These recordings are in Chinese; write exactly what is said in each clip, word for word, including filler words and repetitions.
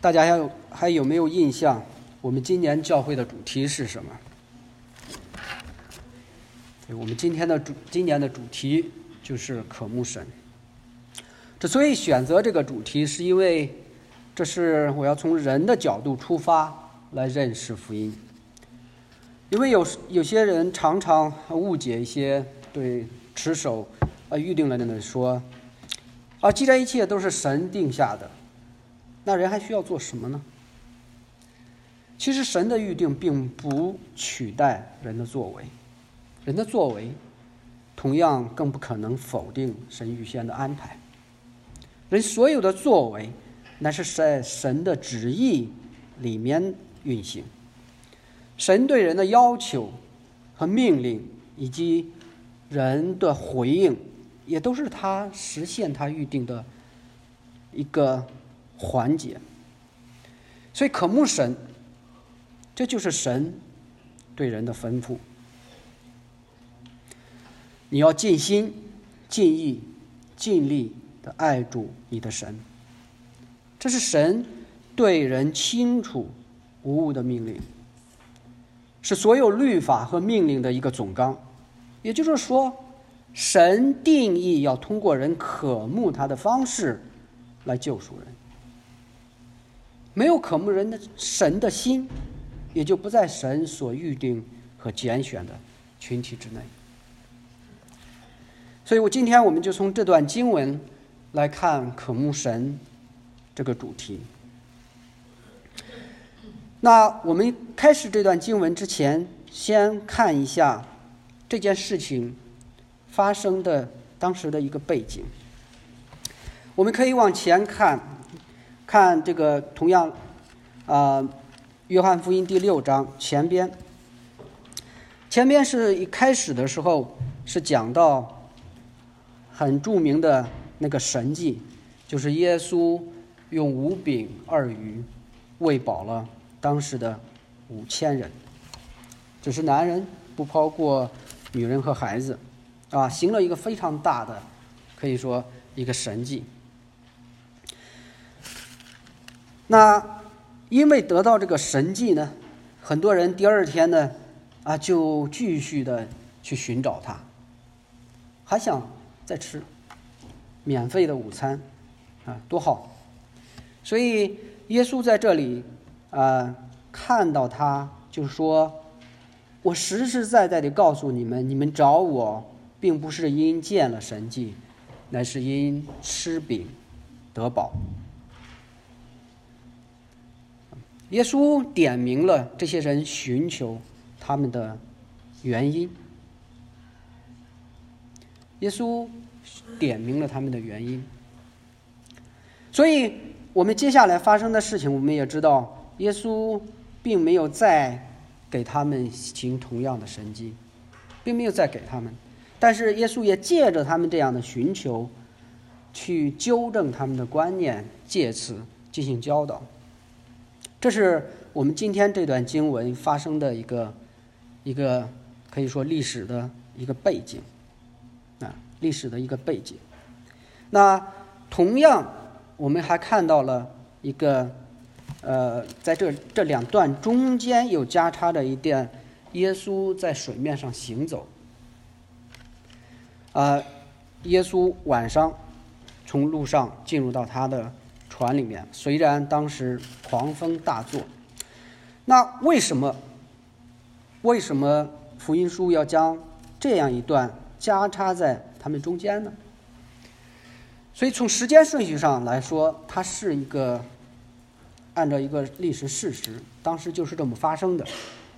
大家还有还有没有印象？我们今年教会的主题是什么？我们今天的主今年的主题就是渴慕神。之所以选择这个主题，是因为这是我要从人的角度出发来认识福音。因为有有些人常常误解一些对持守啊预定了的人说，啊，既然一切都是神定下的，那人还需要做什么呢？其实神的预定并不取代人的作为，人的作为同样更不可能否定神预先的安排。人所有的作为乃是在神的旨意里面运行。神对人的要求和命令以及人的回应，也都是他实现他预定的一个环节。所以渴慕神，这就是神对人的吩咐。你要尽心尽意尽力的爱主你的神，这是神对人清楚无误的命令，是所有律法和命令的一个总纲。也就是说，神定义要通过人渴慕他的方式来救赎人。没有渴慕人的神的心，也就不在神所预定和拣选的群体之内。所以我今天我们就从这段经文来看渴慕神这个主题。那我们开始这段经文之前，先看一下这件事情发生的当时的一个背景。我们可以往前看，看这个同样啊、呃，约翰福音第六章前边，前边是一开始的时候是讲到很著名的那个神迹，就是耶稣用五饼二鱼喂饱了当时的五千人，只是男人，不包括女人和孩子，啊，行了一个非常大的，可以说一个神迹。那因为得到这个神迹呢，很多人第二天呢，啊，就继续的去寻找他，还想再吃免费的午餐，啊，多好！所以耶稣在这里啊，看到他就说，我实实在在地告诉你们，你们找我并不是因见了神迹，乃是因吃饼得饱。耶稣点明了这些人寻求他们的原因，耶稣点明了他们的原因。所以我们接下来发生的事情，我们也知道，耶稣并没有再给他们行同样的神迹，并没有再给他们，但是耶稣也借着他们这样的寻求，去纠正他们的观念，借此进行教导。这是我们今天这段经文发生的一个一个可以说历史的一个背景啊，历史的一个背景。那同样我们还看到了一个呃，在这这两段中间有加插的一段，耶稣在水面上行走。啊、呃，耶稣晚上从路上进入到他的船里面，虽然当时狂风大作。那为什么为什么福音书要将这样一段加插在他们中间呢？所以从时间顺序上来说，它是一个按照一个历史事实，当时就是这么发生的。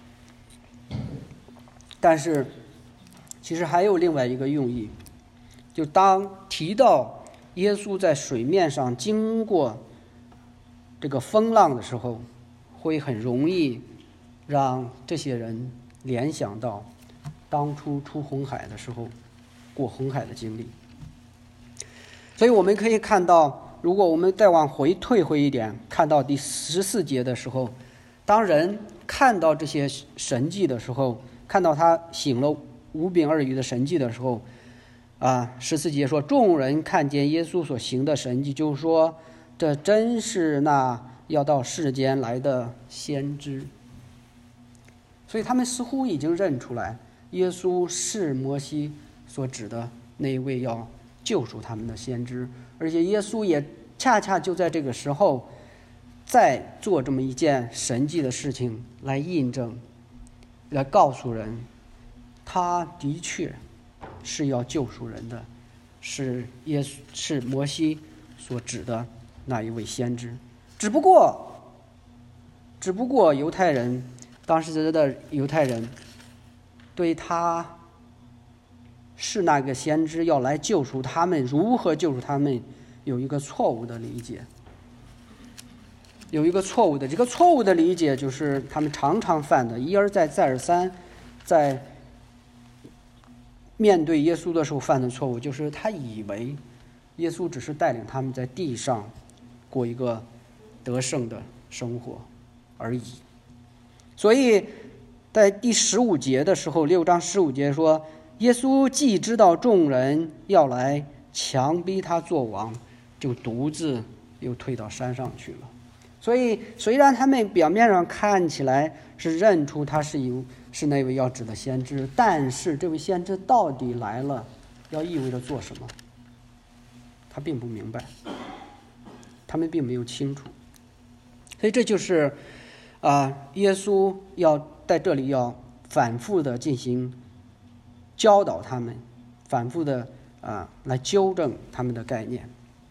但是其实还有另外一个用意，就当提到耶稣在水面上经过这个风浪的时候，会很容易让这些人联想到当初出红海的时候过红海的经历。所以我们可以看到，如果我们再往回退回一点，看到第十四节的时候，当人看到这些神迹的时候，看到他行了五饼二鱼的神迹的时候，啊，十四节说，众人看见耶稣所行的神迹，就说这真是那要到世间来的先知。所以他们似乎已经认出来，耶稣是摩西所指的那一位要救赎他们的先知，而且耶稣也恰恰就在这个时候再做这么一件神迹的事情，来印证，来告诉人，他的确是要救赎人的，是耶稣是摩西所指的那一位先知。只不过只不过犹太人当时的犹太人对他是那个先知要来救赎他们，如何救赎他们，有一个错误的理解，有一个错误的这个错误的理解就是他们常常犯的，一而再再而三在面对耶稣的时候犯的错误，就是他以为耶稣只是带领他们在地上过一个得胜的生活而已。所以在第十五节的时候，六章十五节说，耶稣既知道众人要来强逼他做王，就独自又退到山上去了。所以虽然他们表面上看起来是认出他是有是那位要指的先知，但是这位先知到底来了要意味着做什么，他并不明白，他们并没有清楚。所以这就是啊、呃，耶稣要在这里要反复的进行教导他们，反复的啊、呃、来纠正他们的概念。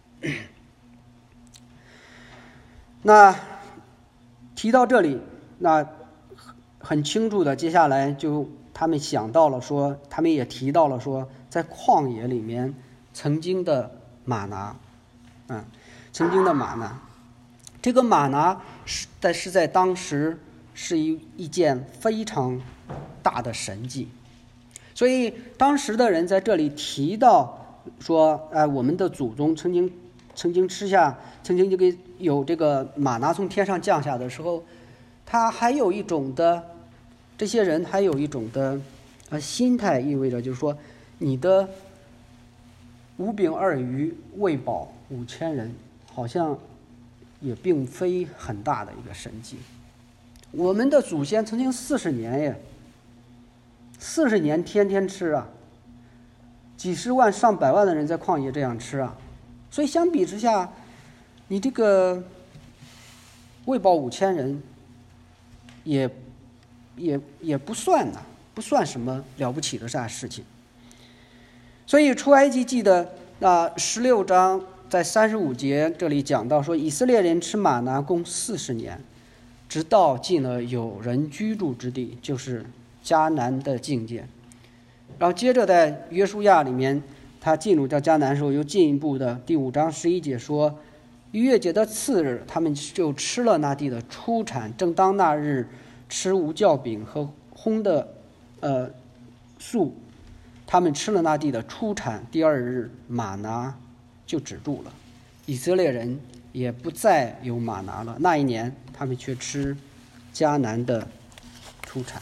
那提到这里，那很清楚的，接下来就他们想到了说，他们也提到了说，在旷野里面曾经的玛拿，啊，曾经的玛拿，这个玛拿是但是在当时是一一件非常大的神迹，所以当时的人在这里提到说，哎，我们的祖宗曾经曾经吃下，曾经这个有这个玛拿从天上降下的时候，他还有一种的，这些人还有一种的呃心态，意味着就是说，你的五饼二鱼喂饱五千人，好像也并非很大的一个神迹。我们的祖先曾经四十年耶，四十年天天吃啊，几十万上百万的人在旷野这样吃啊，所以相比之下，你这个喂饱五千人也也也不算呐、啊，不算什么了不起的啥事情。所以出埃及记的那十六章在三十五节这里讲到说，以色列人吃玛拿共四十年，直到进了有人居住之地，就是迦南的境界。然后接着在约书亚里面，他进入到迦南的时候，又进一步的第五章十一节说，逾越节的次日，他们就吃了那地的出产，正当那日吃无酵饼和烘的呃素，他们吃了那地的出产，第二日玛拿就止住了，以色列人也不再有玛拿了。那一年他们却吃迦南的出产。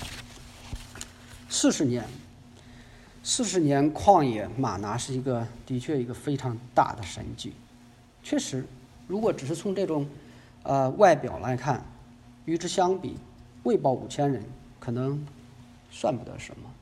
四十年四十年旷野玛拿是一个的确一个非常大的神迹。确实，如果只是从这种呃外表来看，与之相比，喂饱五千人可能算不得什么。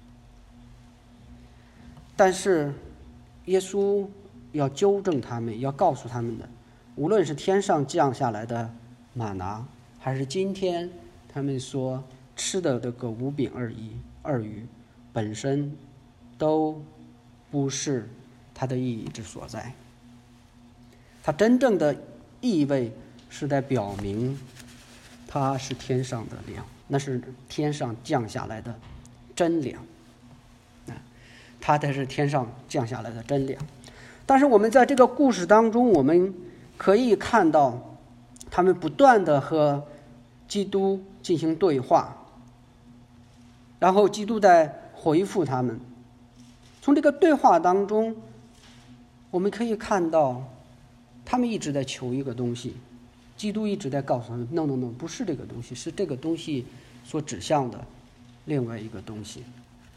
但是耶稣要纠正他们，要告诉他们的，无论是天上降下来的玛拿，还是今天他们所吃的这个五饼二鱼二鱼本身都不是它的意义之所在。它真正的意味是在表明它是天上的粮，那是天上降下来的真粮，它才是天上降下来的真粮。但是我们在这个故事当中，我们可以看到他们不断的和基督进行对话，然后基督在回复他们。从这个对话当中，我们可以看到他们一直在求一个东西，基督一直在告诉他们 no no no 不是这个东西，是这个东西所指向的另外一个东西，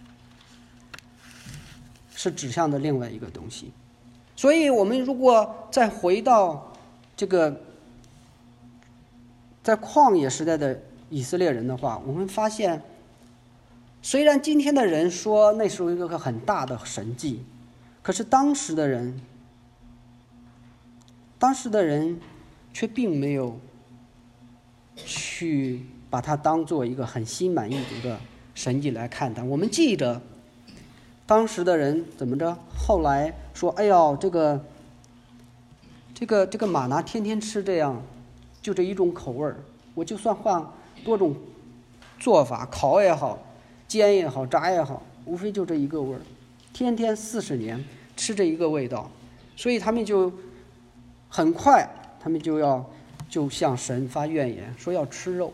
是指向的另外一个东西。所以我们如果再回到这个在旷野时代的以色列人的话，我们发现，虽然今天的人说那是一个很大的神迹，可是当时的人，当时的人却并没有去把它当做一个很心满意足的神迹来看待。我们记得当时的人怎么着？后来说：“哎呦，这个这个这个玛拿天天吃这样，就这一种口味儿，我就算换多种做法，烤也好，煎也好，炸也好，无非就这一个味儿，天天四十年吃这一个味道，所以他们就很快，他们就要就向神发怨言，说要吃肉。”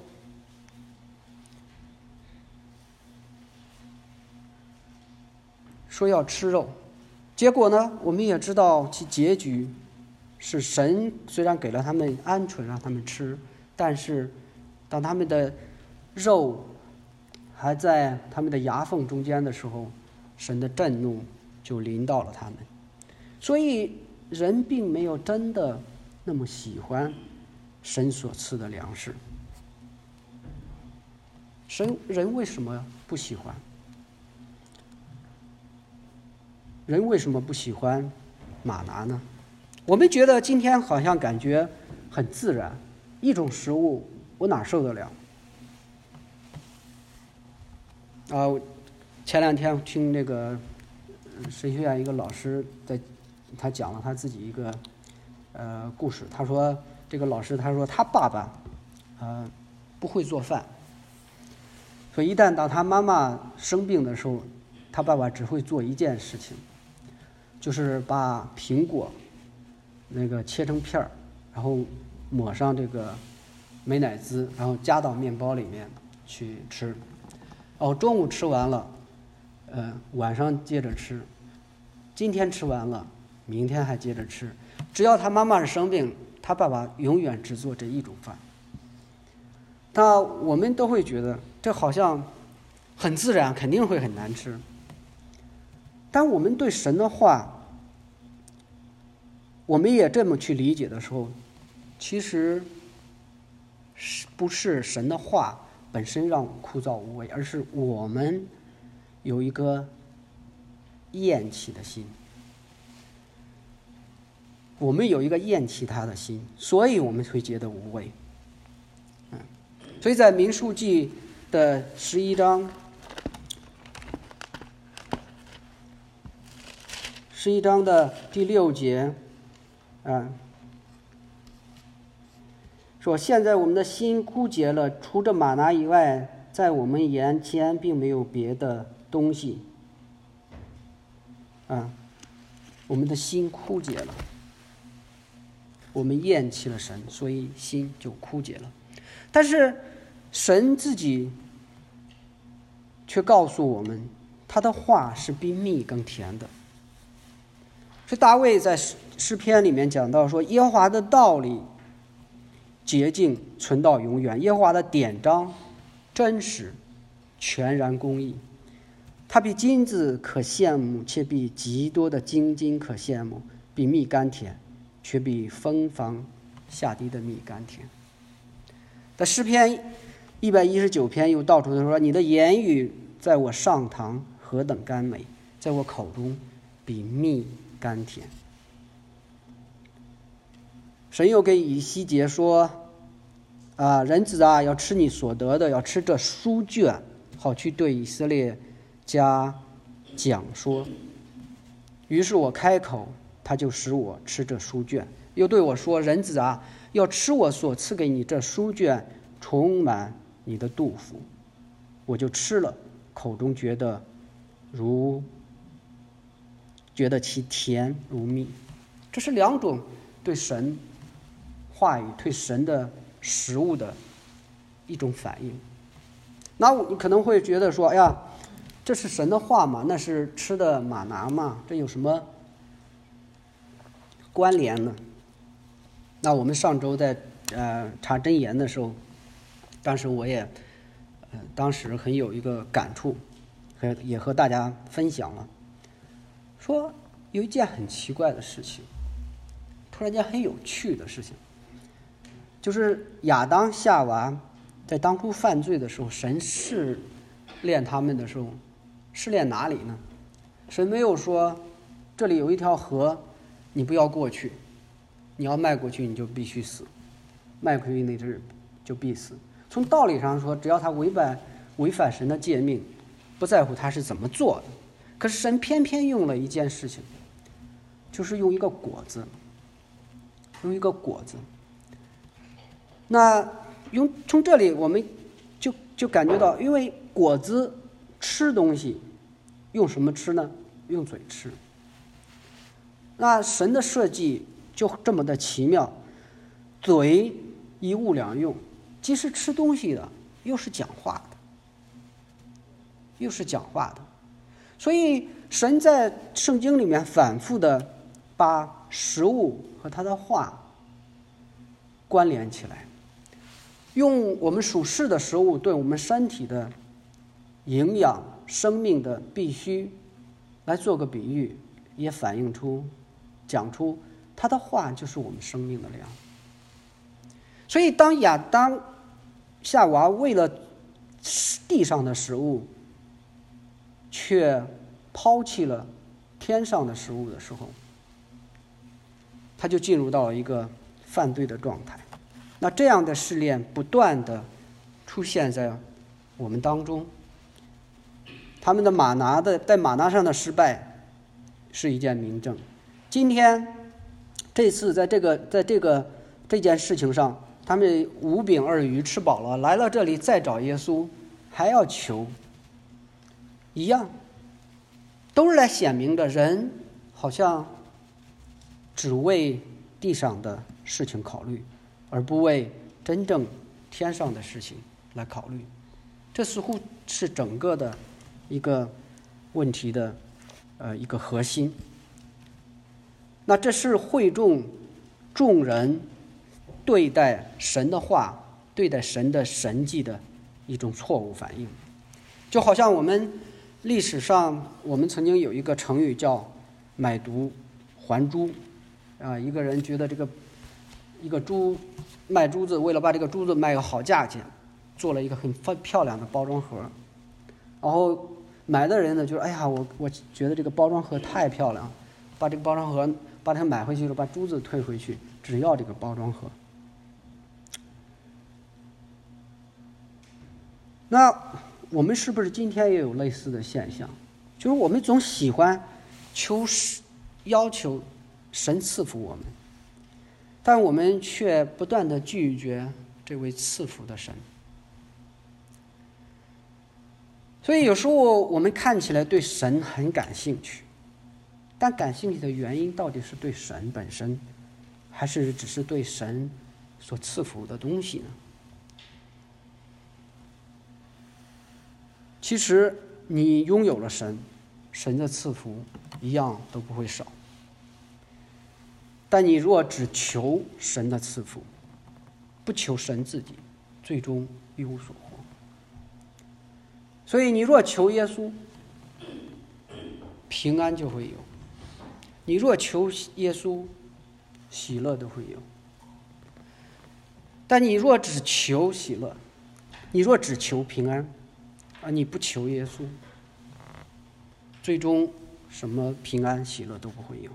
说要吃肉，结果呢，我们也知道其结局是神虽然给了他们鹌鹑让他们吃，但是当他们的肉还在他们的牙缝中间的时候，神的震怒就临到了他们。所以人并没有真的那么喜欢神所赐的粮食。神人为什么不喜欢？人为什么不喜欢玛拿呢？我们觉得今天好像感觉很自然，一种食物我哪受得了？啊，前两天听那个神学院一个老师在，他讲了他自己一个呃故事。他说这个老师他说他爸爸呃不会做饭，所以一旦当他妈妈生病的时候，他爸爸只会做一件事情，就是把苹果那个切成片儿，然后抹上这个美乃滋，然后加到面包里面去吃。哦，中午吃完了，呃，晚上接着吃。今天吃完了，明天还接着吃。只要他妈妈是生病，他爸爸永远只做这一种饭。那我们都会觉得这好像很自然，肯定会很难吃。当我们对神的话，我们也这么去理解的时候，其实不是神的话本身让我们枯燥无味，而是我们有一个厌弃的心，我们有一个厌弃他的心，所以我们会觉得无味。嗯，所以在民数记的十一章。十一章的第六节，啊，说现在我们的心枯竭了，除着玛拿以外，在我们眼前并没有别的东西。啊，我们的心枯竭了，我们厌弃了神，所以心就枯竭了。但是神自己却告诉我们，他的话是比蜜更甜的。所以大卫在诗篇里面讲到说，耶和华的道理洁净，存到永远，耶和华的典章真实，全然公义。他比金子可羡慕，却比极多的精金可羡慕，比蜜甘甜，却比蜂房下滴的蜜甘甜。在诗篇一百一十九篇又道出的说，你的言语在我上膛何等甘美，在我口中比蜜甘甜。神又给以西结说，啊，人子啊，要吃你所得的，要吃这书卷，好去对以色列家讲说。于是我开口，他就使我吃这书卷。又对我说，人子啊，要吃我所赐给你这书卷，充满你的肚腹。我就吃了，口中觉得如觉得其甜如蜜。这是两种对神话语、对神的食物的一种反应。那你可能会觉得说，哎呀，这是神的话吗？那是吃的玛拿吗？这有什么关联呢？那我们上周在呃查箴言的时候，当时我也呃当时很有一个感触，和也和大家分享了，说有一件很奇怪的事情，突然间很有趣的事情。 就是亚当夏娃在当初犯罪的时候，神试炼他们的时候，试炼哪里呢？神没有说这里有一条河，你不要过去，你要迈过去你就必须死，迈过去那日就必死。从道理上说，只要他违反违反神的诫命，不在乎他是怎么做的。可是神偏偏用了一件事情，就是用一个果子，用一个果子。那用从这里我们就就感觉到，因为果子吃东西用什么吃呢？用嘴吃。那神的设计就这么的奇妙，嘴一物两用，既是吃东西的，又是讲话的，又是讲话的。所以神在圣经里面反复的把食物和他的话关联起来，用我们属世的食物对我们身体的营养、生命的必须来做个比喻，也反映出、讲出他的话就是我们生命的粮。所以当亚当、夏娃为了地上的食物，却抛弃了天上的食物的时候，他就进入到了一个犯罪的状态。那这样的试炼不断的出现在我们当中。他们的玛拿的在玛拿上的失败是一件明证。今天这次在这个在这个这件事情上，他们五饼二鱼吃饱了，来到这里再找耶稣，还要求，一样，都是来显明着人好像只为地上的事情考虑，而不为真正天上的事情来考虑。这似乎是整个的一个问题的呃一个核心。那这是会众众人对待神的话、对待神的神迹的一种错误反应。就好像我们历史上我们曾经有一个成语叫买椟还珠啊，一个人觉得这个一个珠卖珠子，为了把这个珠子卖个好价钱，做了一个很漂亮的包装盒，然后买的人呢就说：“哎呀，我我觉得这个包装盒太漂亮，把这个包装盒把它买回去了，把珠子退回去，只要这个包装盒。”那我们是不是今天也有类似的现象？就是我们总喜欢求要求神赐福我们，但我们却不断地拒绝这位赐福的神。所以有时候我们看起来对神很感兴趣，但感兴趣的原因到底是对神本身，还是只是对神所赐福的东西呢？其实你拥有了神，神的赐福一样都不会少。但你若只求神的赐福，不求神自己，最终一无所获。所以你若求耶稣，平安就会有；你若求耶稣，喜乐都会有。但你若只求喜乐，你若只求平安，而你不求耶稣，最终什么平安喜乐都不会有。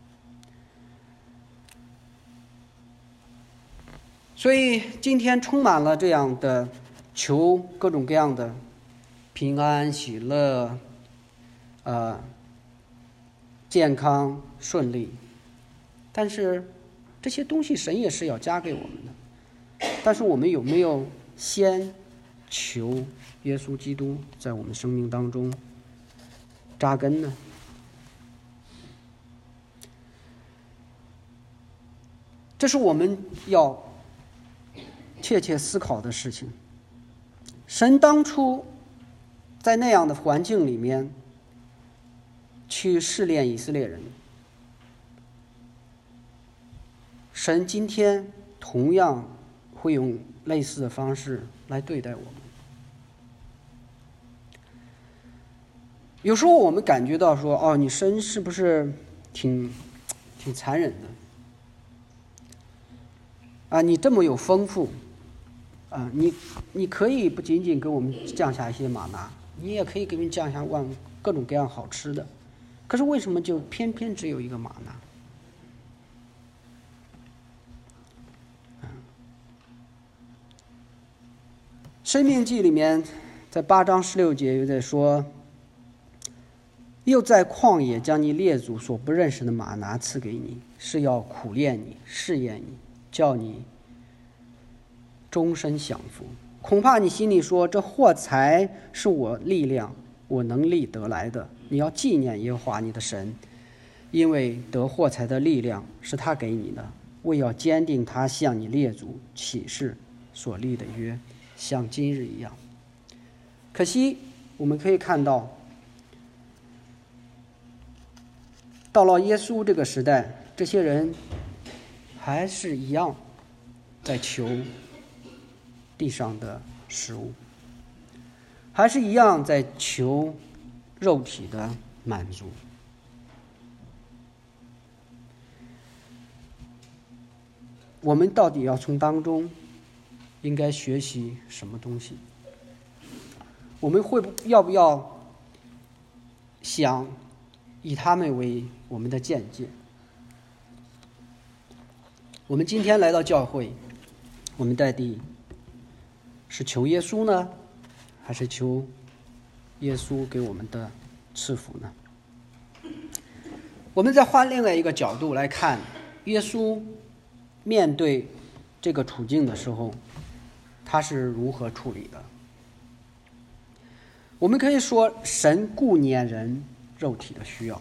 所以今天充满了这样的求各种各样的平安喜乐，呃，健康顺利，但是这些东西神也是要加给我们的。但是我们有没有先求耶稣基督在我们生命当中扎根呢？这是我们要切切思考的事情。神当初在那样的环境里面去试炼以色列人，神今天同样会用类似的方式来对待我们。有时候我们感觉到说，哦，你神是不是挺挺残忍的啊，你这么有丰富，啊，你你可以不仅仅给我们降下一些玛拿，你也可以给我们降下万各种各样好吃的，可是为什么就偏偏只有一个玛拿？申命记里面在八章十六节又在说，又在旷野将你列祖所不认识的玛拿赐给你，是要苦练你，试验你，叫你终身享福。恐怕你心里说，这货财是我力量我能力得来的，你要纪念耶和华你的神，因为得货财的力量是他给你的，为要坚定他向你列祖起誓所立的约，像今日一样。可惜我们可以看到，到了耶稣这个时代，这些人还是一样在求地上的食物，还是一样在求肉体的满足。我们到底要从当中应该学习什么东西？我们会不要不要想以他们为我们的见解？我们今天来到教会，我们到底是求耶稣呢，还是求耶稣给我们的赐福呢？我们再换另外一个角度来看，耶稣面对这个处境的时候，他是如何处理的？我们可以说，神顾念人肉体的需要，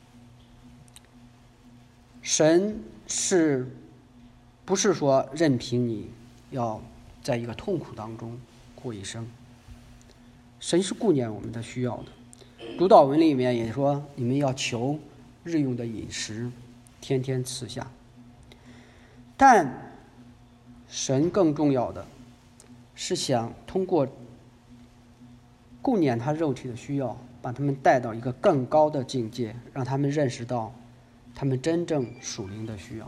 神是不是说任凭你要在一个痛苦当中过一生？神是顾念我们的需要的。主祷文里面也说，你们要求日用的饮食天天赐下。但神更重要的是想通过顾念他肉体的需要，把他们带到一个更高的境界，让他们认识到他们真正属灵的需要。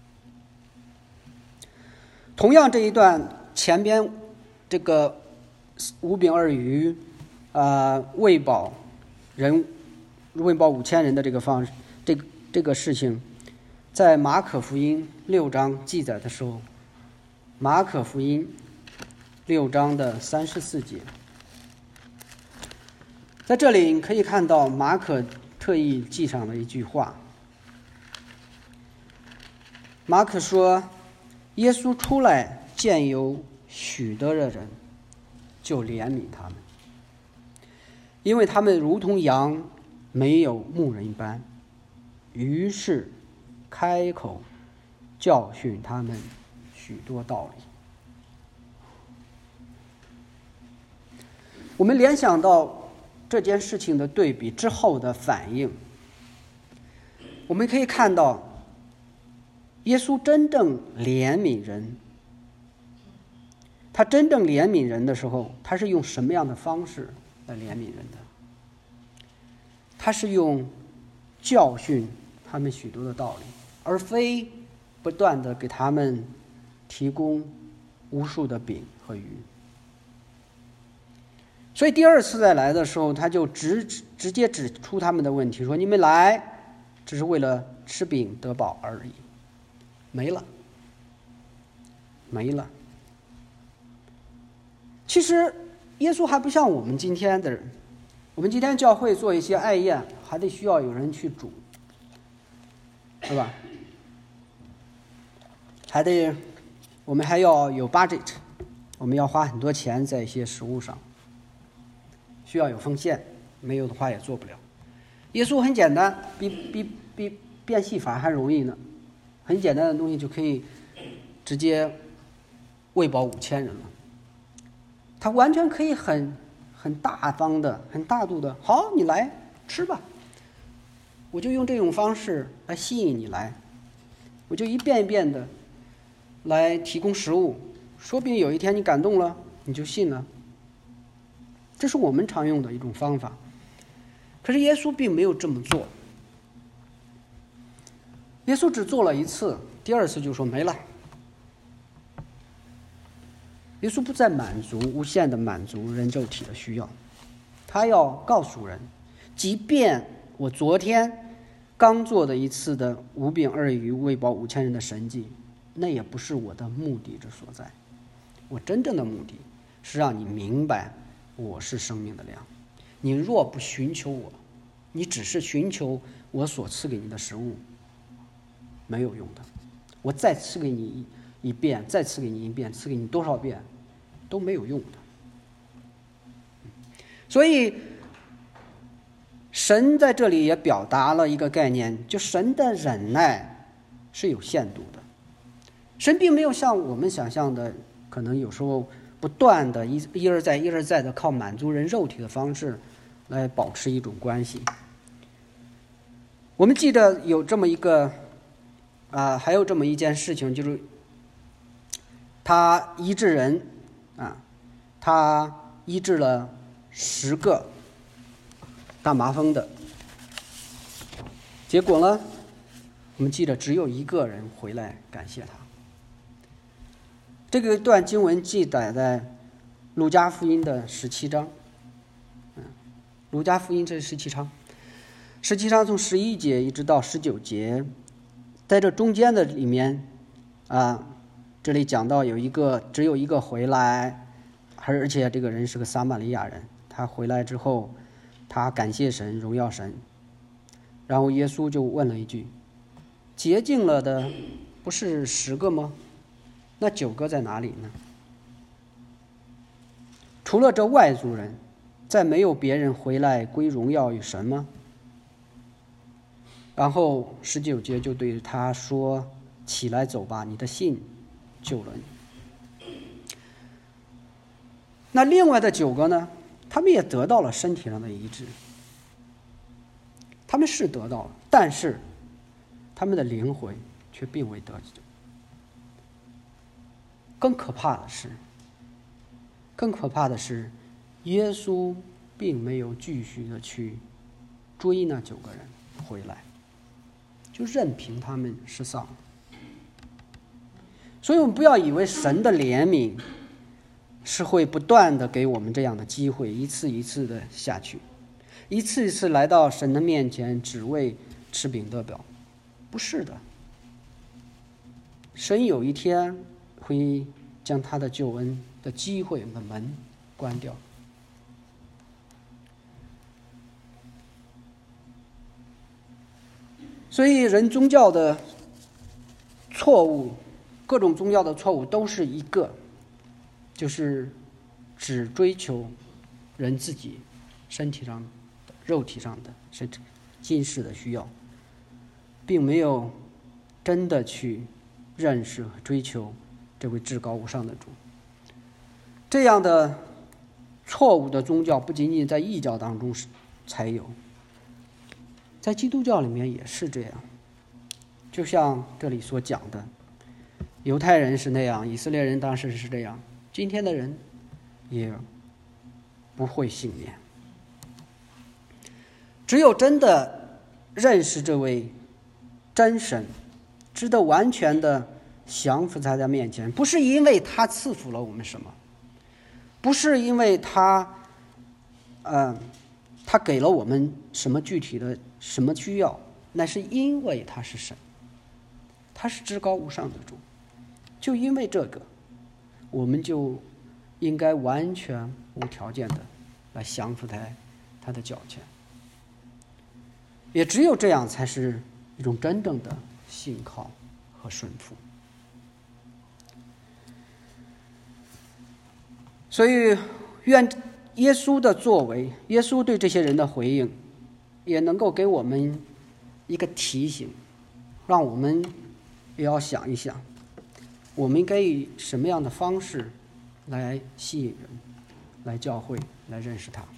同样这一段前边这个五饼二鱼啊、呃、喂饱人喂饱五千人的这个方式，这个这个事情，在马可福音六章记载的时候，马可福音六章的三十四节，在这里你可以看到马可特意记上了一句话。马可说，耶稣出来见有许多的人，就怜悯他们，因为他们如同羊没有牧人一般，于是开口教训他们许多道理。我们联想到这件事情的对比之后的反应，我们可以看到耶稣真正怜悯人，他真正怜悯人的时候，他是用什么样的方式来怜悯人的？他是用教训他们许多的道理，而非不断的给他们提供无数的饼和鱼。所以第二次再来的时候，他就直直接指出他们的问题，说你们来只是为了吃饼得饱而已，没了没了。其实耶稣还不像我们今天的人，我们今天教会做一些爱宴，还得需要有人去煮，是吧？还得我们还要有 budget， 我们要花很多钱在一些食物上，需要有奉献，没有的话也做不了。耶稣很简单，比比比变戏法还容易呢，很简单的东西就可以直接喂饱五千人了。他完全可以很很大方的、很大度的，好，你来吃吧，我就用这种方式来吸引你来，我就一遍一遍的来提供食物，说不定有一天你感动了，你就信了。这是我们常用的一种方法，可是耶稣并没有这么做。耶稣只做了一次，第二次就说没了， 耶稣不再满足无限的满足人肉体的需要，他要告诉人，即便我昨天刚做的一次的五饼二鱼喂饱五千人的神迹，那也不是我的目的之所在。我真正的目的是让你明白我是生命的粮。你若不寻求我，你只是寻求我所赐给你的食物，没有用的。我再赐给你一遍，再赐给你一遍，赐给你多少遍都没有用的。所以神在这里也表达了一个概念，就神的忍耐是有限度的。神并没有像我们想象的，可能有时候不断的一一而再一而再的靠满足人肉体的方式来保持一种关系。我们记得有这么一个啊、呃，还有这么一件事情，就是他医治人啊，他医治了十个大麻风的，结果呢，我们记得只有一个人回来感谢他。这个段经文记载在路加福音的十七章，嗯，路加福音这是十七章，十七章从十一节一直到十九节，在这中间的里面啊，这里讲到有一个只有一个回来，而且这个人是个撒玛利亚人，他回来之后，他感谢神，荣耀神，然后耶稣就问了一句：洁净了的不是十个吗？那九个在哪里呢？除了这外族人，再没有别人回来归荣耀与神吗？然后十九节就对他说：起来走吧，你的信救了你。那另外的九个呢，他们也得到了身体上的医治，他们是得到了，但是他们的灵魂却并未得救。更可怕的是，更可怕的是，耶稣并没有继续的去追那九个人回来，就任凭他们失丧。所以我们不要以为神的怜悯是会不断的给我们这样的机会，一次一次的下去，一次一次来到神的面前只为吃饼得饱，不是的。神有一天会将他的救恩的机会的门关掉。所以人宗教的错误，各种宗教的错误都是一个，就是只追求人自己身体上的、肉体上的甚至今世的需要，并没有真的去认识和追求这位至高无上的主。这样的错误的宗教不仅仅在异教当中才有，在基督教里面也是这样。就像这里所讲的，犹太人是那样，以色列人当时是这样，今天的人也不会幸免。只有真的认识这位真神，值得完全的降服在他面前，不是因为他赐福了我们什么，不是因为他呃他给了我们什么具体的什么需要，那是因为他是神，他是至高无上的主。就因为这个，我们就应该完全无条件的来降服在他的脚前。也只有这样，才是一种真正的信靠和顺服。所以愿耶稣的作为，耶稣对这些人的回应，也能够给我们一个提醒，让我们也要想一想，我们应该以什么样的方式来吸引人，来教会，来认识他。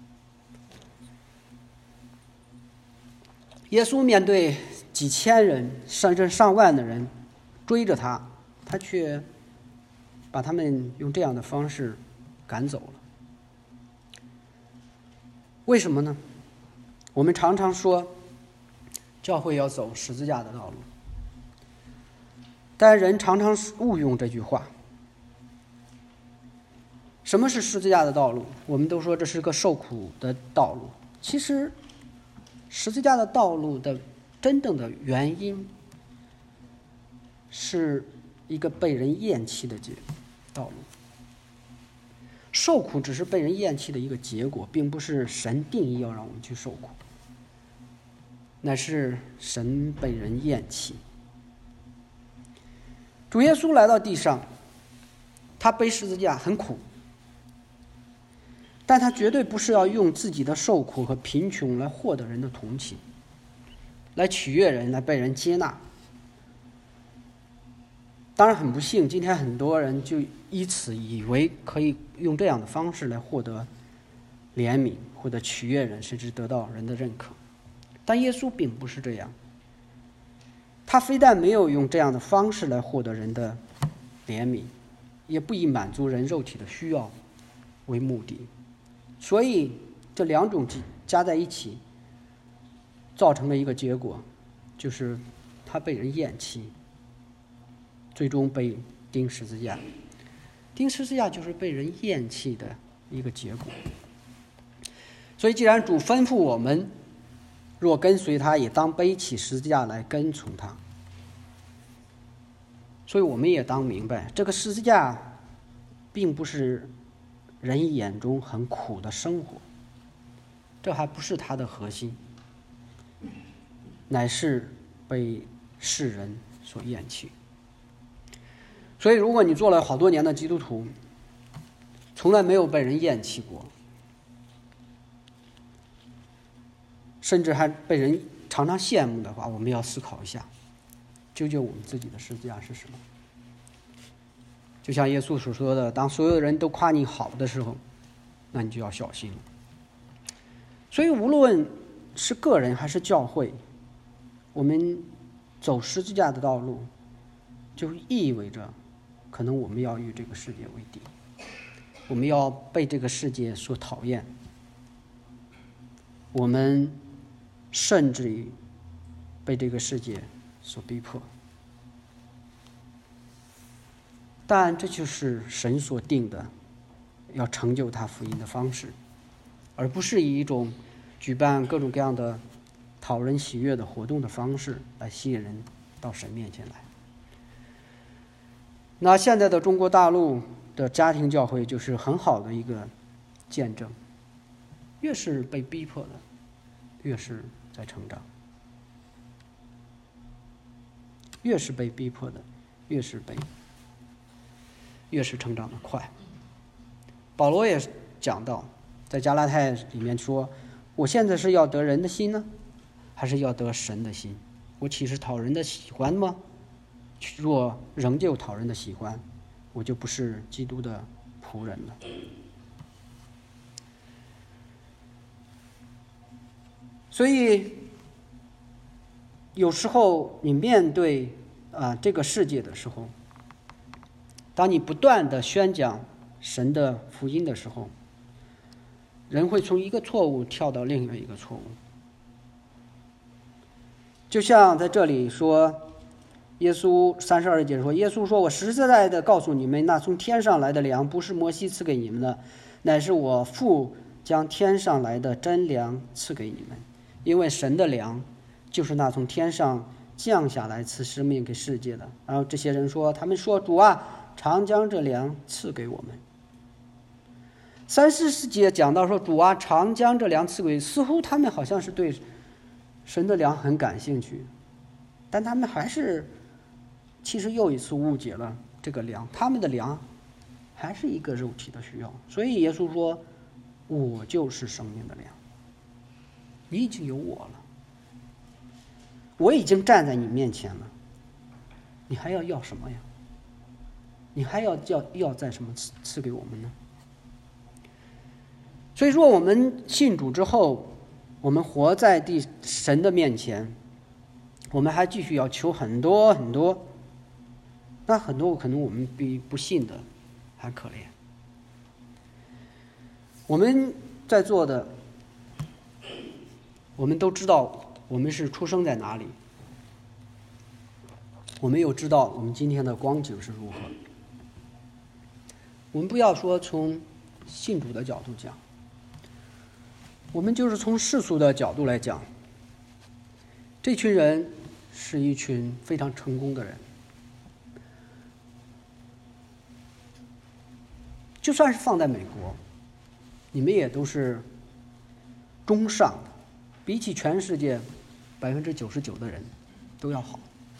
耶稣面对几千人甚至上万的人追着他，他却把他们用这样的方式赶走了。为什么呢？我们常常说教会要走十字架的道路，但人常常误用这句话。 什么是十字架的道路？我们都说这是个受苦的道路。其实，十字架的道路的真正的原因，是一个被人厌弃的结道路。受苦只是被人厌弃的一个结果，并不是神定义要让我们去受苦，乃是神被人厌弃。主耶稣来到地上，他背十字架很苦，但他绝对不是要用自己的受苦和贫穷来获得人的同情，来取悦人，来被人接纳。当然很不幸，今天很多人就以此以为可以用这样的方式来获得怜悯，获得取悦人，甚至得到人的认可。但耶稣并不是这样，他非但没有用这样的方式来获得人的怜悯，也不以满足人肉体的需要为目的。所以这两种加在一起，造成了一个结果，就是他被人厌弃，最终被钉十字架。钉十字架就是被人厌弃的一个结果。所以既然主吩咐我们若跟随他，也当背起十字架来跟从他，所以我们也当明白，这个十字架并不是人眼中很苦的生活，这还不是它的核心，乃是被世人所厌弃。所以如果你做了好多年的基督徒，从来没有被人厌弃过，甚至还被人常常羡慕的话，我们要思考一下，究竟我们自己的十字架是什么。就像耶稣所说的，当所有人都夸你好的时候，那你就要小心了。所以无论是个人还是教会，我们走十字架的道路，就意味着可能我们要与这个世界为敌，我们要被这个世界所讨厌，我们甚至于被这个世界所逼迫。但这就是神所定的要成就他福音的方式，而不是以一种举办各种各样的讨人喜悦的活动的方式来吸引人到神面前来。那现在的中国大陆的家庭教会就是很好的一个见证，越是被逼迫的，越是在成长；越是被逼迫的，越是被越是成长的快。保罗也讲到，在加拉太里面说，我现在是要得人的心呢，还是要得神的心？我岂是讨人的喜欢吗？若仍旧讨人的喜欢，我就不是基督的仆人了。所以有时候你面对啊这个世界的时候，当你不断的宣讲神的福音的时候，人会从一个错误跳到另外一个错误。就像在这里说，耶稣三十二节说，耶稣说，我实实在在的告诉你们，那从天上来的粮不是摩西赐给你们的，乃是我父将天上来的真粮赐给你们。因为神的粮就是那从天上降下来赐生命给世界的。然后这些人说，他们说，主啊，常将这粮赐给我们。三四十节讲到说，主啊，常将这粮赐给，似乎他们好像是对神的粮很感兴趣，但他们还是其实又一次误解了这个粮，他们的粮还是一个肉体的需要。所以耶稣说，我就是生命的粮，你已经有我了，我已经站在你面前了，你还要要什么呀？你还要要要在什么赐赐给我们呢？所以说我们信主之后，我们活在地神的面前，我们还继续要求很多很多，那很多可能我们比不信的还可怜。我们在座的，我们都知道我们是出生在哪里，我们又知道我们今天的光景是如何。我们不要说从信主的角度讲，我们就是从世俗的角度来讲，这群人是一群非常成功的人。就算是放在美国，你们也都是中上的，比起全世界百分之九十九的人都要好。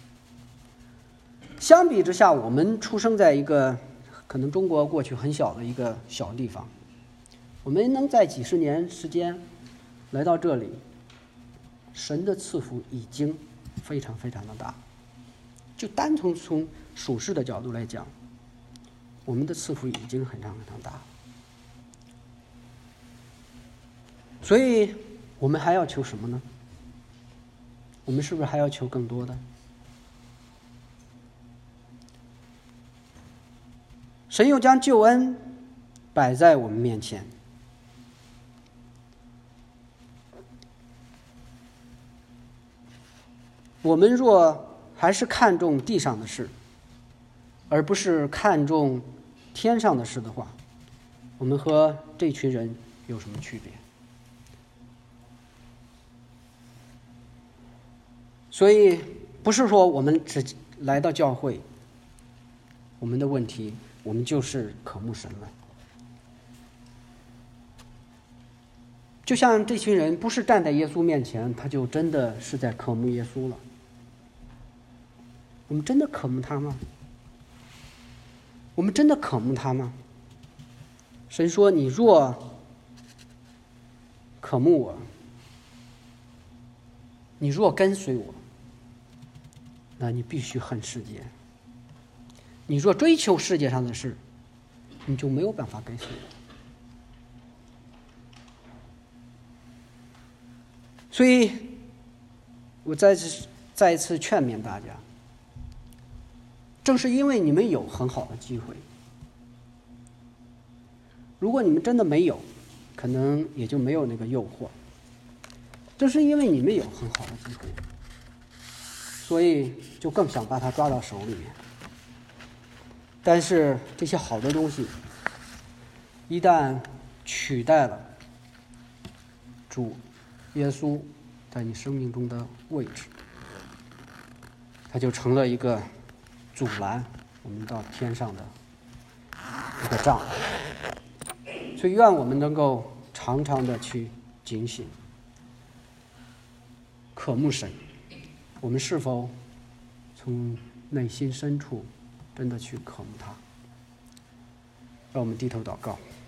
相比之下，我们出生在一个可能中国过去很小的一个小地方，我们能在几十年时间来到这里，神的赐福已经非常非常的大。就单从从属世的角度来讲，我们的赐福已经很常很常大，所以我们还要求什么呢？我们是不是还要求更多的？神又将救恩摆在我们面前，我们若还是看重地上的事，而不是看重天上的事的话，我们和这群人有什么区别？所以不是说我们只来到教会，我们的问题我们就是渴慕神了。就像这群人不是站在耶稣面前，他就真的是在渴慕耶稣了。我们真的渴慕他吗？我们真的渴慕他吗？神说，你若渴慕我，你若跟随我，那你必须恨世界。你若追求世界上的事，你就没有办法跟随我。所以我再次再一次劝勉大家，正是因为你们有很好的机会，如果你们真的没有，可能也就没有那个诱惑。正是因为你们有很好的机会，所以就更想把它抓到手里面。但是这些好的东西一旦取代了主耶稣在你生命中的位置，它就成了一个阻拦我们到天上的一个障碍。所以愿我们能够常常的去警醒，渴慕神。我们是否从内心深处真的去渴慕他？让我们低头祷告。